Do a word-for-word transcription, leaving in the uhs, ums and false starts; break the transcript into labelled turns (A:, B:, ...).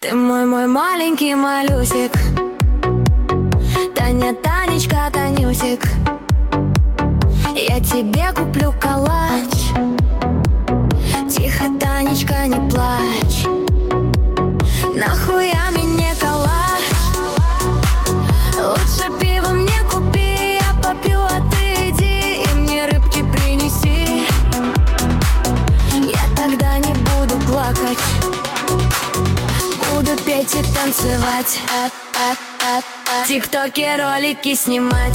A: Ты мой, мой маленький малюсик, Таня, Танечка, Танюсик. Я тебе куплю калач. Тихо, Танечка, не плачь. Нахуя мне калач? Лучше пиво мне купи, я попью, а ты иди и мне рыбки принеси. Я тогда не буду плакать, буду петь и танцевать, в тиктоке ролики снимать.